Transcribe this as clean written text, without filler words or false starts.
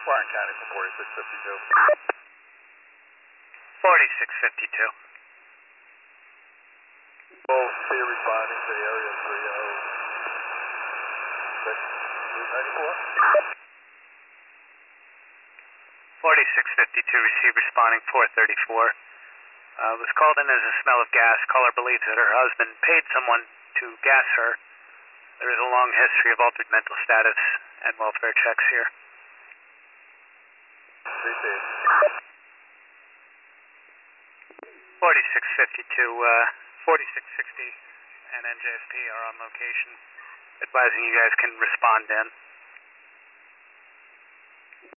Warren County for 4652. 4652. We'll be responding to area 306, Route 94. 4652, receive responding 434. Was called in as a smell of gas. Caller believes that her husband paid someone to gas her. There is a long history of altered mental status and welfare checks here. Received. 4652, 4660 and NJSP are on location, advising you guys can respond in.